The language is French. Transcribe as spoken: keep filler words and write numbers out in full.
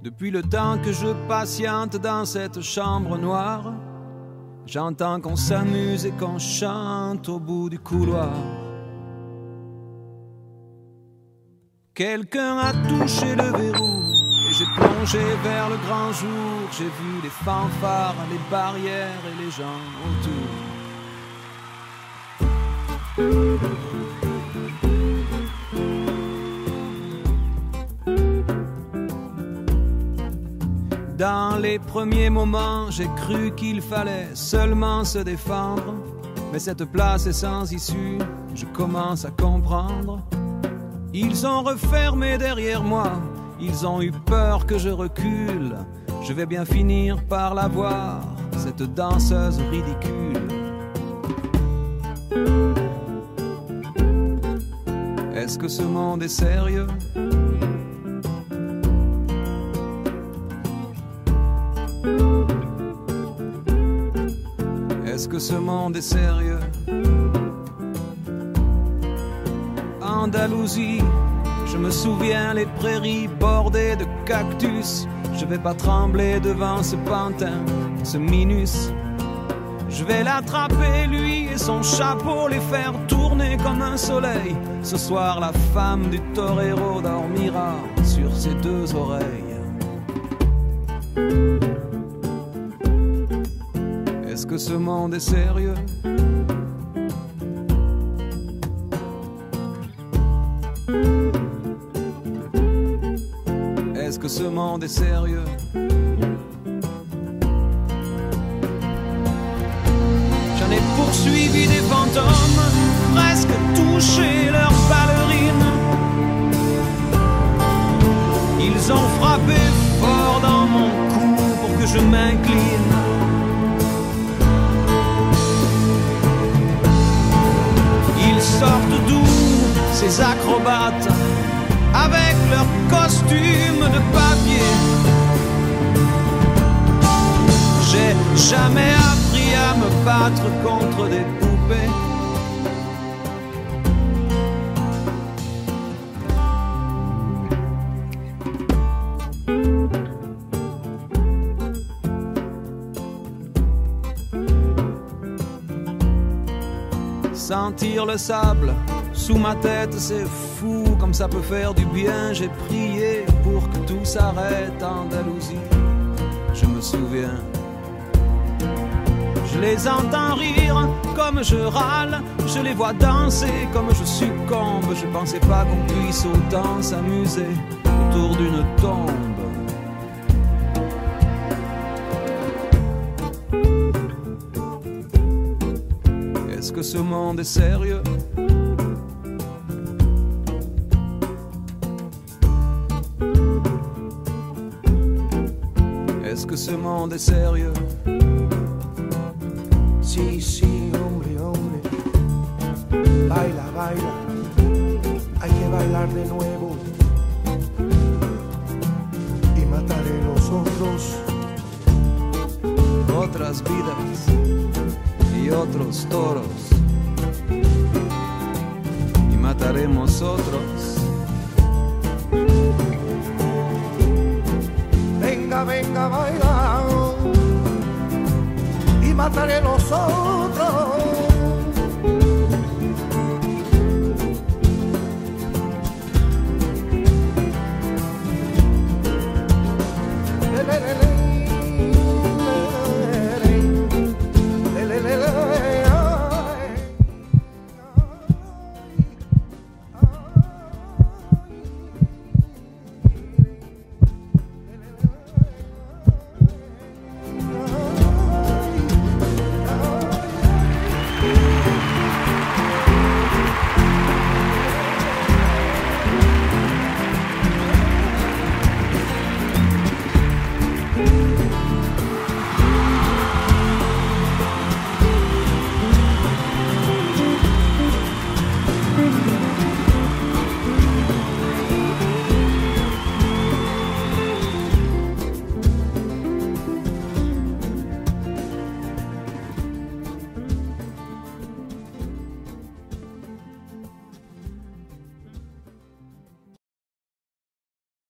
Depuis le temps que je patiente dans cette chambre noire, j'entends qu'on s'amuse et qu'on chante au bout du couloir. Quelqu'un a touché le verrou et j'ai plongé vers le grand jour. J'ai vu les fanfares, les barrières et les gens autour. Dans les premiers moments, j'ai cru qu'il fallait seulement se défendre. Mais cette place est sans issue, je commence à comprendre. Ils ont refermé derrière moi, ils ont eu peur que je recule. Je vais bien finir par la voir, cette danseuse ridicule. Est-ce que ce monde est sérieux ? Est-ce que ce monde est sérieux? Andalousie, je me souviens les prairies bordées de cactus. Je vais pas trembler devant ce pantin, ce minus. Je vais l'attraper lui et son chapeau, les faire tourner comme un soleil. Ce soir la femme du torero dormira sur ses deux oreilles. Est-ce que ce monde est sérieux? Est-ce que ce monde est sérieux? J'en ai poursuivi des fantômes, presque touché leurs ballerines. Ils ont frappé fort dans mon cou pour que je m'incline. Ils sortent d'où ces acrobates avec leurs costumes de papier? J'ai jamais appris à me battre contre des poupées. Sentir le sable sous ma tête, c'est fou comme ça peut faire du bien. J'ai prié pour que tout s'arrête, Andalousie, je me souviens. Je les entends rire comme je râle, je les vois danser comme je succombe. Je pensais pas qu'on puisse autant s'amuser autour d'une tombe. Est-ce que ce monde est sérieux? Est-ce que ce monde est sérieux? Sí, sí, hombre, hombre. Baila, baila. Hay que bailar de nuevo. Y mataré los otros. Otras vidas y otros toros, y mataremos otros. Venga, venga, baila, y mataré los otros. Le, le, le,